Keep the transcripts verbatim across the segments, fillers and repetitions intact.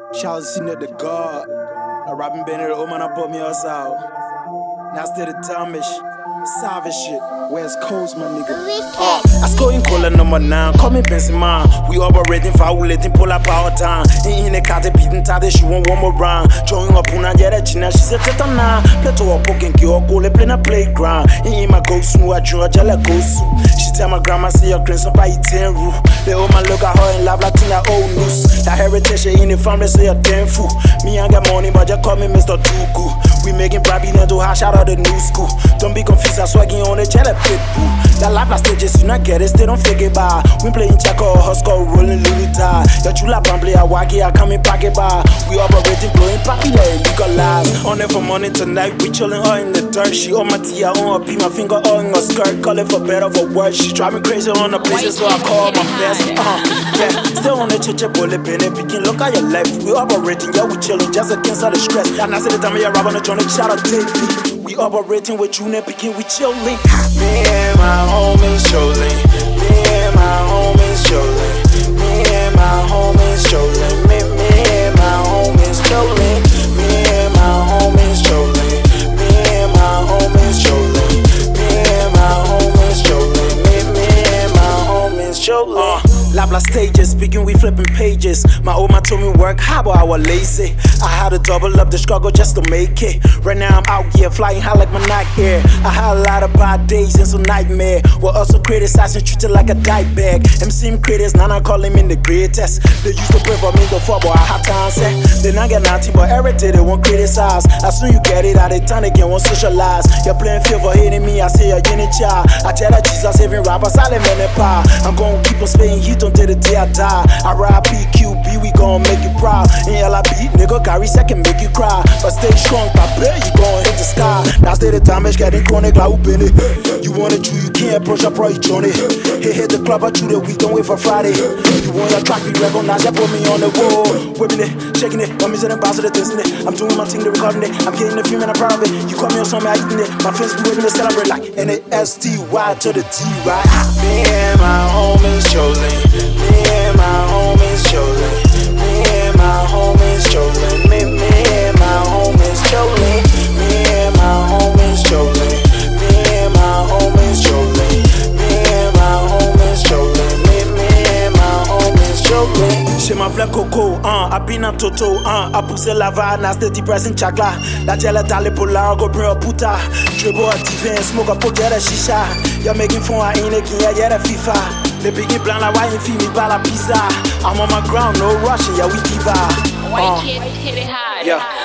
Shout out to the God. I rapping Benny, the man, I put me outside. Now still the damage. Savage shit. West Coast, my nigga. Uh, I score in color number nine. Call me Benzema. We operating violating, pull up our time. In the cat, beating tate, she won't one more round. Join up on a yet, China, she said, Tetana. Play to a poking, kill, go, play in a playground. In my ghost, no, I drew a jelly ghost. She tell my grandma, see your grandson by ten roof. They all my look at her and laugh like Tina old news. That heritage in the family, say a damn fool. Me, I got money, but just call me Mister Tugu. We making Brabby to hash out of the new school. Don't be confused, I'm swagging on the jelly pit boo. That life I stages, you not get it, still don't figure by. We playing check or Husker, rolling Louis tie. Your chula play a waggy, I come in pocket bar. We operating, blowing popular, legalized. On it for money tonight, we chilling her in the dirt. She on my tea, I on her pee, my finger on her skirt. Call it for better, for worse. She drive me crazy on the places, so I call my best. Uh, yeah, still on the chicha bullet, penny picking. Look at your life, we operating, yeah, we chilling just against all the stress. And I said the time you're robbing the joint, shout out T V. We operating with you, picking, we chilling. Me and my homies trolling. Me and my homies trolling. Me and my homies trolling. Me, me and my homies trolling. Me and my homies trolling. Me and my homies trolling. Me and my homies trolling. Me, me and my homies trolling. Uh, Labla stages, speaking, we flipping pages. My old man told me work hard, but I was lazy. I had to double up the struggle just to make it. Right now I'm out here flying high like my night air. I had a lot of bad days and some nightmare. We're also criticizing, treated like a dike bag. M C critics, now I call him in the greatest. They used to pray for me the football, I had to answer. Then I get nothing but every day they won't criticize. As soon you get it, I they turn again, won't socialize. You're playing field for hating me, I say you're getting child. I tell that Jesus saving rappers, I live in the power. I'm gonna keep on spitting heat until the day I die. I ride P Q B, we gon' make you proud. In L I B, nigga, carry second, make you cry. But stay strong, papi, you gon' hit the sky. Now stay the damage, getting chronic, like who been it. You want it, you, you can't approach a pro, you join it. Hit, hit the club, I chew the week, don't wait for Friday. You want your track, be recognized, you put me on the wall. Whipping it, shaking it, I'm missing the bounce of the distance. I'm doing my thing, they recording it. I'm getting the film and I'm proud of it. You call me on something, I eating it. My friends be waiting to celebrate like N A S T Y to the T, right? Me and my homies trolling. Me and my homies trolling. Me and my homies trolling. Me, me and my homies trolling. Me and my homies trolling. Me and my homies trolling. Me and my homies trolling. Me, me and my homies trolling. Chez ma flamme coco, uh, I been on toto, uh, I poussé la vanne, I steady pressing chakla. La gel est allée pour la, go bring a puta. Dribble active and smoke a poke, yeah, the shisha. You're making fun, I ain't making, yeah, yeah, the FIFA. The biggie blanc, la wine, feed me by la pizza. I'm on my ground, no rushing, yeah, we diva. White uh, kid, hit it hard.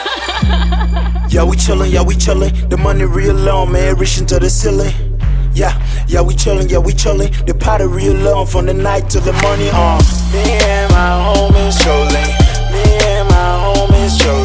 Yeah. Yeah, we chillin', yeah, we chillin'. The money real long, man, reaching to the ceiling. Yeah, yeah, we chillin', yeah, we chillin'. The party real long from the night to the money, uh. Me and my homies trolling. Me and my homies trolling.